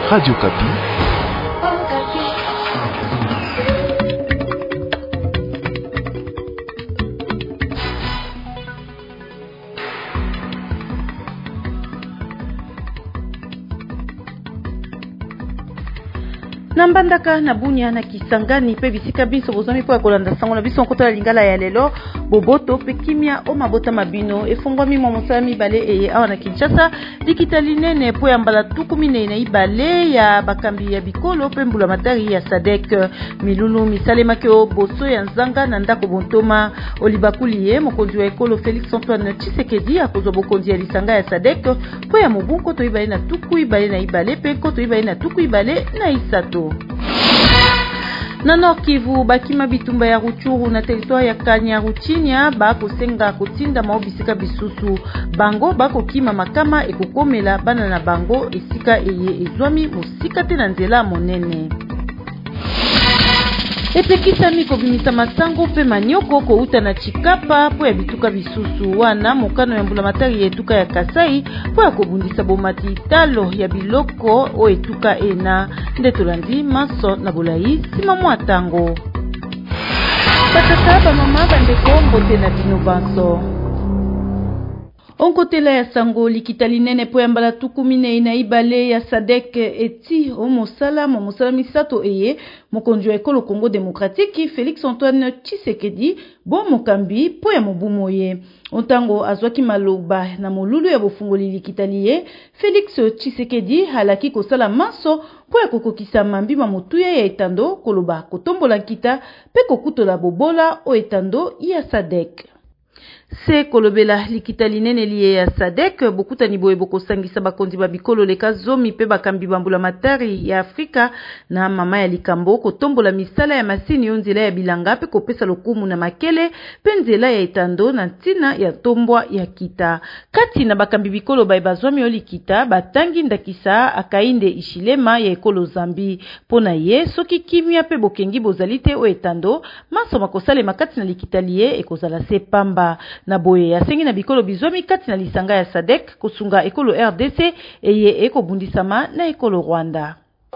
Radio Kapi. Nambandaka na Bunia na Kisangani pe bisika biso bozami po akolanda sango na biso nkota lingala ya lelo boboto pe kimia o mabota mabino efongwami mo mosami bale eye awa na Kinshasa likita linene po ya mbala tukumine na ibale ya bakambi ya bikolo pe mbula matari ya Sadek milulu misalema kyo boso ya nzanga na ndako bontoma olibakuliye mokonzi wa ekolo Félix Antoine Tshisekedi akozwa bokonzi ya lisanga ya Sadek po ya mobunko to ibale na tuku ibale na ibale pe koto ibale na tuku ibale na isato. Na Nord Kivu bakima bitumba ya Ruchuru na territoire ya Kanyaruchinya bako senga kotinda maobisika bisusu bango bako kima makama ekokomela bana na bango esika eye ezwami musika te na nzela monene. Epekisa miko bimisa masango pe manyoko ko uta na Chikapa po ya bituka bisusu wana mokano ya mbula matari etuka ya Kasai po ya kobundisa bomati talo ya biloko o etuka ena ndetolandi maso na bolai sima mwatango. Batata ba mama bandeko mbote na bino banso. Onkotela ya sango likita linene po ya mbala tukumine ina ibale ya Sadek eti omosala misato eye mokonzi wa ekolo Congo Démocratique Félix Antoine Tshisekedi bo mokambi po ya mobumoye. Ontango azwaki maloba na molulu ya bofungoli likita liye Félix Tshisekedi halaki kosala maso po ya kokokisa mambima motuya ya etando koloba kotombola nkita pe kokutola bobola o etando ya Sadek. Se kolobela likita linene liye ya Sadek bokuta niboye bokosangisa bakonzi babikolo leka zomi pe bakambi bambula matari ya Afrika na mama ya likambo kotombola misala ya masini yonzela ya bilanga pe kopesa lokumu na makele pe nzela ya etando na ntina ya tombwa ya kita. Kati na bakambi bikolo bazwami olikita batangi ndakisa akainde ishilema ya ekolo Zambi pona ye soki kimia pe bokengi bozalite o etando maso makosale makati na likita liye ekozala se pamba. Na boye asengi na bikolo bizwami kati na lisanga ya Sadek kosunga ekolo RDC eye ekobundisama na ekolo Rwanda.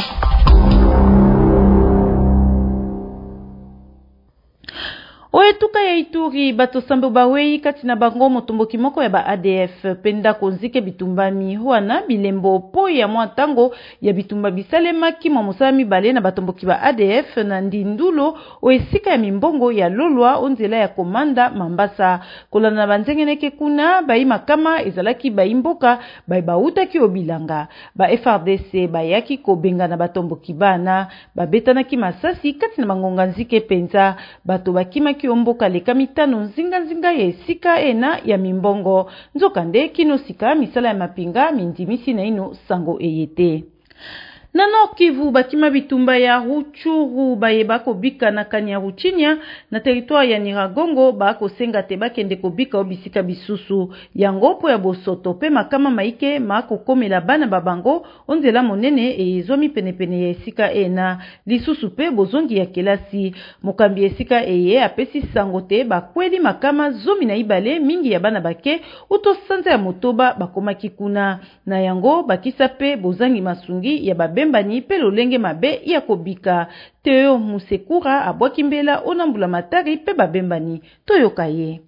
Oetuka ya Ituri bato sambo bawei kati na bango motomboki moko ya ba ADF penda konzike bitumbami wana bilembo po ya mwatango ya bitumba bisalema kimo mosami bale na batomboki ba ADF na ndindulo oesika ya mimbongo ya lolwa onzela ya komanda Mambasa kolana na banzengeneke kuna bai makama ezalaki baimboka bai bautaki obilanga ba FRDC bayaki kobenga na batomboki bana babetanaki masasi kati na bangonga nzike penza bato bakima kiomboka leka mitano nzinga ya esika ena ya mimbongo nzokande kino sika misala ya mapinga mindimisi na ino sango eyete. Na Nord Kivu bakima bitumba ya Ruchuru bayeba kobika na Kanyaruchinya na territoire ya Nyiragongo bako senga te bakende kobika obisika bisusu yango po ya bosoto pe makama maike mako komela bana babango onzela monene ezomi penepene ya esika ena lisusu pe bozongi ya kelasi mokambi esika eye apesi sango te bakweli makama zomi na ibale mingi ya bana bake uto sanza ya motoba bakomaki kuna na yango bakisa pe bozangi masungi ya bembani pe lolenge mabe ya kobika. Teo Musekura abwaki mbela onambula matari pe babembani toyoka ye.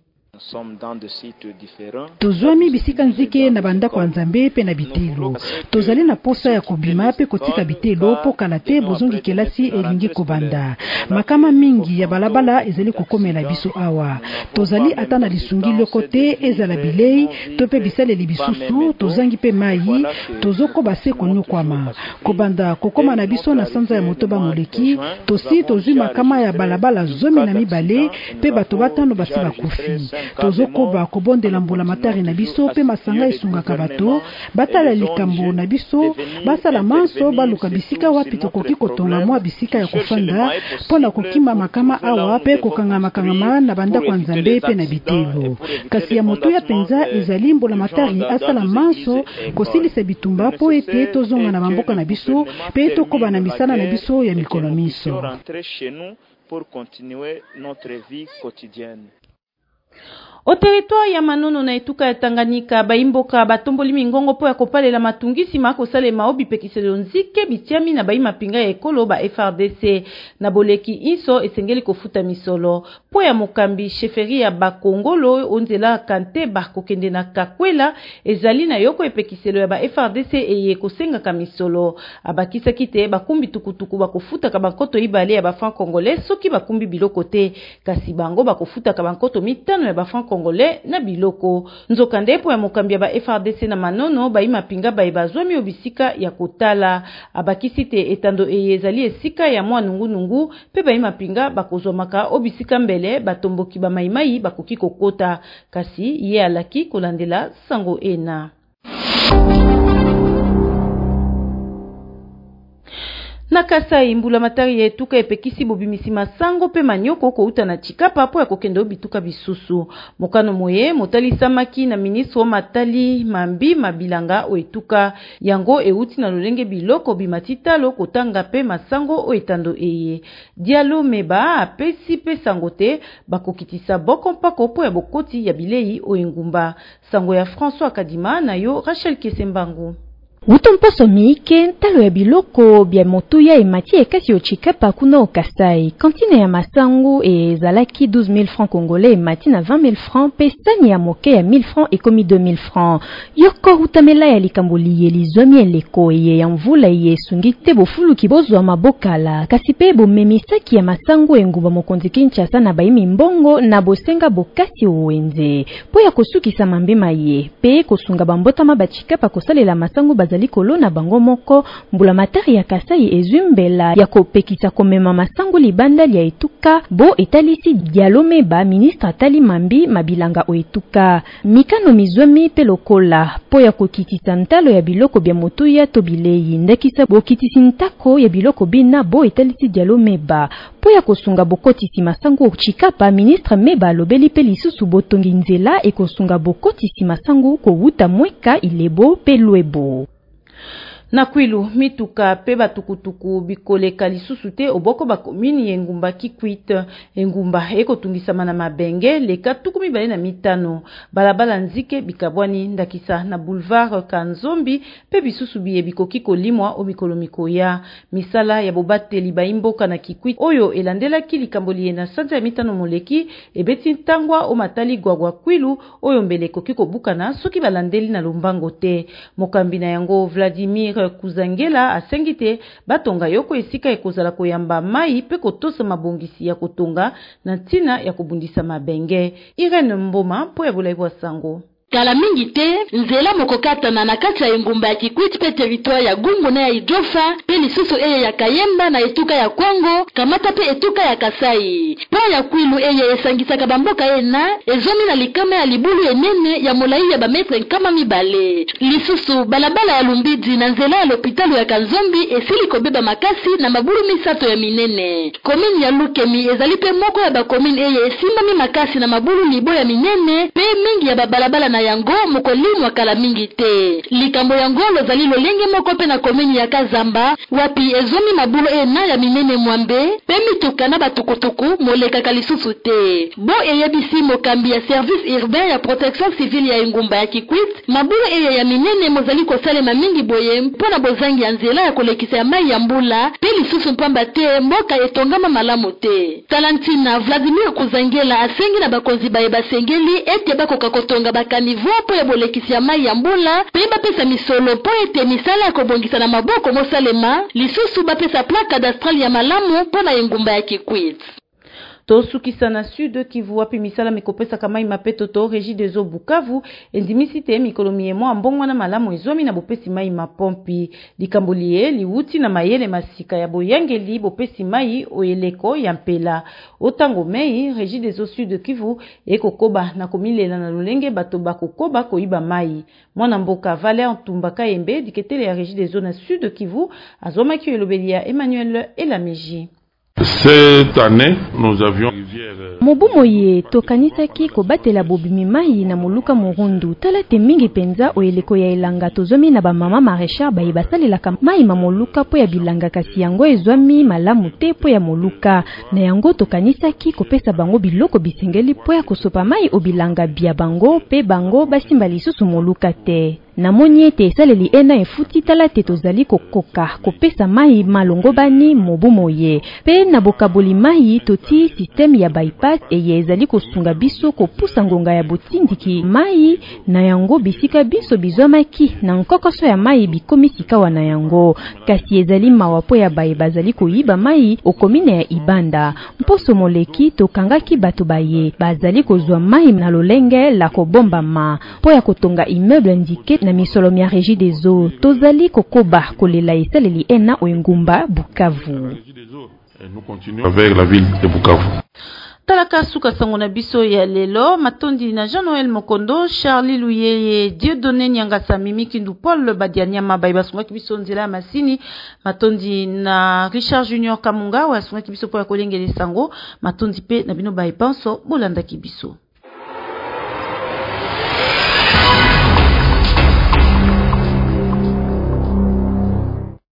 Tozwami bisika nzike na bandako ya Nzambe pe na bitelo. Tozali na posa ya kobima pe kotika bitelo po kala te bozongi kelasi elingi kobanda. Makama mingi ya balabala ezali kokomela biso awa. Tozali ata na lisungi lokote ezala bilei to pe bisaleli bisusu tozangi pe mai tozoko base konyokwama. Kobanda kokoma na biso na sanza ya motoba moleki tosi tozwi makama ya balabala zomi na mibale pe bato batano basi bakufi. Tozokoba kobondela mbula matari na biso pe masanga esungaka bato batala likambo na biso basala manso baluka bisika wapi tokoki kotonga mwa bisika ya kofanda pona kokima makama awa pe kokanga makangama na bandako ya Nzambe pe na bitelo. Kasi ya moto ya penza ezali mbula matari asala manso kosilisa bitumba po ete tozonga na bamboka na biso pe tokoba na misala na biso ya mikolo miso. O territoire ya Manono na etuka ya Tanganyika baimboka batomboli mingongo po ya kopalela matungisi makosalema obipekiselo nzike bitiami na baima pinga ya ekolo ba FRDC na boleki iso esengeli kofuta misolo po ya mokambi sheferi ya bakongolo onzela kante bakokende na kakwela ezali na yoko epekiselo ya ba FRDC eye kosenga ka misolo abakisa kite bakumbi tukutuku bakofuta ka bankoto ibale ya ba franc congolais soki bakumbi biloko te kasi bango bakofuta ka bankoto mitano ya ba franc congolais na biloko nzokande po ya mokambi ya ba FRDC na Manono baima pinga baibazwami obisika ya kotala abakisi te etando ezali esika ya mwa nungu pe baima pinga bakozomaka obisika mbele batomboki ba maimai bakoki kokota kasi ye alaki kolandela sango ena. Na Kasai mbula matari ya etuka epekisi bobimisi masango pe manyoko kouta na Chikapa po ya kokende bituka bisusu. Mokano moye motali samaki na ministro Matali Mambi Mabilanga o etuka yango euti na lolenge biloko bimatitalo kotanga pe masango o etando eye. Dialo meba apesi pe sangote bakokitisa boko mpako po ya bokoti ya bilei o engumba. Sango ya François Kadima na yo Rachel Kesembangu. Utomposo miike ntalo ya biloko bya motuya emati ekasi Chikapa kuna o Kasai. Kantine ya masango ezalaki 12,000 francs congolais emati na 20,000 francs pestani ya moke ya 1,000 francs ekomi 2,000 francs. Yoko utamela ya likamboli elizwami eleko eye ya mvula eye sungite bofulu kibozwa mabokala. Kasi pe bomemisaki ya masango engumba mokonzi Kinshasa na baimi mbongo na bosenga bokasi owenze. Po ya kosukisa mambema ye pe kosunga bambota mabachikapa kosalela masango bazali kolona bango moko mbula matari ya Kasai ezumbela ya kopekisa komema masango libanda ya etuka bo etalisi dialome ba ministre Atali Mambi Mabilanga o etuka mikano mizwami pe lokola po ya kokitisa ntalo ya biloko bya motuya to bilei ndekisa bokitisi ntako ya biloko bina bo etalisi dialome ba po ya kosunga bokotisi masango Chikapa ministre Meba lobeli pe lisusu botongi nzela ekosunga bokotisi masango ko wuta mweka ilebo pe lwebo. Na Kwilu mituka pe batukutuku bikoleka lisusu te oboko bakomini engumba Kikwit engumba ekotungisama na mabenge leka tukumi bale na mitano balabala nzike bikabwani ndakisa na boulevard Kanzombi pe bisusu biye bikoki kolimwa o mikolo mikoya misala ya bobateli baimboka na Kikwit oyo elandela likamboli na sanza ya mitano moleki ebeti ntangwa o matali gwagwa Kwilu oyo mbele koki kobukana soki balandeli na lombango te mokambi na yango Vladimir Kuzangela asengite batonga yoko esika ekozala koyamba mai pe kotosa mabongisi ya kotonga na ntina ya kubundisa mabenge. Irene Mboma po ya bulaibu wa sango. Kala mingi te nzela mokokatana na kati ya engumba ya Kikwit pe territoire ya Gungu na ya Idjofa pe lisusu eye ya Kayemba na etuka ya Kongo kamata pe etuka ya Kasai. Po ya Kwilu eye esangisaka bamboka ena ezomi na likama ya libulu enene ya molai ya bametre nkama mibale. Lisusu balabala ya Lumbidi na nzela ya l'hôpital ya Kanzombi esili kobeba makasi na mabulu misato ya minene. Komini ya Lukemi ezali pe moko ya bakomini eye esimbami makasi na mabulu libo ya minene pe mingi ya babalabala na yango mokolimwa kala mingi te. Likambo yango lozali lolenge moko pe na komini ya Kazamba wapi ezomi mabulu ena ya minene mwambe pe mituka na batukutuku moleka kalisusu te. Bo eyebisi mokambi ya service urbain ya protection civile ya engumba ya Kikwit mabulu eye ya minene mozali kosalema mingi boye mpona bozangi ya nzela ya kolekisa ya mai ya mbula pe lisusu mpamba te mboka etongama malamu te. Talantina Vladimir Kuzangela asengi na bakonzi baye basengeli ete bakoka kotonga bakani vopo ya bolekisi ya mai ya mbula pe bapesa misolo po ete misala ya kobongisa na maboko mosalema lisusu bapesa plaque cadastrale ya malamu po na engumba ya Kikwit. Tosukisa na Sud Kivu wapi misala mikopesa kamai mapeto to Régie des Eaux Bukavu endimisite mikolomi mo ambongwa na malamu ezomi na bopesi mai mapompi likambolie liuti na mayele masika ya boyangeli bopesi mai oeleko ya mpela otango mei Régie des Eaux Sud Kivu ekokoba na komilela na lolenge bato bakokoba koiba mai mwana mboka Valère Ntumbaka Embe diketele ya Régie des Eaux na Sud Kivu azomaki elobelia Emmanuel Elameji. Cette année, nous avions Mobumoye tokanisaki kobatela bobimi mai na moluka morundu tala te mingi penza oyeleko ya elanga tozomi na bamama maréchal basalelaka mai ma moluka po ya bilanga kasi yango ezwami malamu te po ya moluka na yango tokanisaki kopesa bango biloko bisengeli po ya kosopa mai obilanga bia bango pe bango basimba lisusu moluka te. Na moni ete esaleli ena efuti tala te tozali kokoka kopesa mai malongo bani Mobumoye pe na bokaboli mai toti système ya bypass eye ezali kosunga biso kopusa ngonga ya botindiki mai na yango bisika biso bizwamaki na nkokoso ya mai bikomi sika wana yango kasi ezali mawapo ya baye bazali koyiba mai okomine ya Ibanda mposo moleki tokangaki bato baye bazali kozwa mai na lolenge la kobombama po ya kotonga immeuble indiqué na misolo mia régie des eaux tozali kokoba kolela esaleli ena oengumba Bukavu. Nous continuons avec la ville de Bukavu. Talaka suka sango na biso ya lelo matondi na Jean-Noël Mokondo, Charlie Luyeye, Dieudonné Nyangasa, Mimi Kindu, Paul Badianyama baibasonga kibiso nzela masini matondi na Richard Junior Kamunga wa songa kibiso po ya kolengele sango matondi pe na bino baipanso bolanda kibiso.